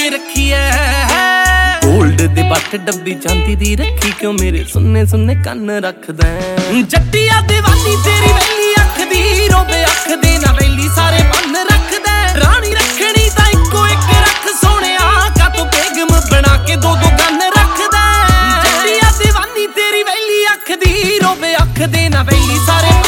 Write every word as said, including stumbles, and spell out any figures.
ਕੇ ਰੱਖੀ ਐ ਗੋਲਡ ਦੇ ਬੱਟ ਡੱਬੀ ਜਾਂਦੀ ਦੀ ਰੱਖੀ ਕਿਉਂ ਮੇਰੇ ਸੁੰਨੇ ਸੁੰਨੇ ਕੰਨ ਰੱਖਦਾ ਜੱਟੀਆ ਦੀਵਾਨੀ ਤੇਰੀ ਵੈਲੀ ਅੱਖ ਦੀ ਰੋਵੇ ਅੱਖ ਦੇ ਨਾ ਵੈਲੀ ਸਾਰੇ ਬੰਨ ਰੱਖਦਾ ਰਾਣੀ ਰੱਖਣੀ ਤਾਂ ਇੱਕੋ ਇੱਕ ਰੱਖ ਸੋਹਣਿਆ ਕਾ ਤੂੰ ਬੇਗਮ ਬਣਾ ਕੇ ਦੋ ਦੋ ਗੰਨ ਰੱਖਦਾ ਜੱਟੀਆ ਦੀਵਾਨੀ ਤੇਰੀ ਵੈਲੀ ਅੱਖ ਦੀ ਰੋਵੇ ਅੱਖ ਦੇ ਨਾ ਵੈਲੀ ਸਾਰੇ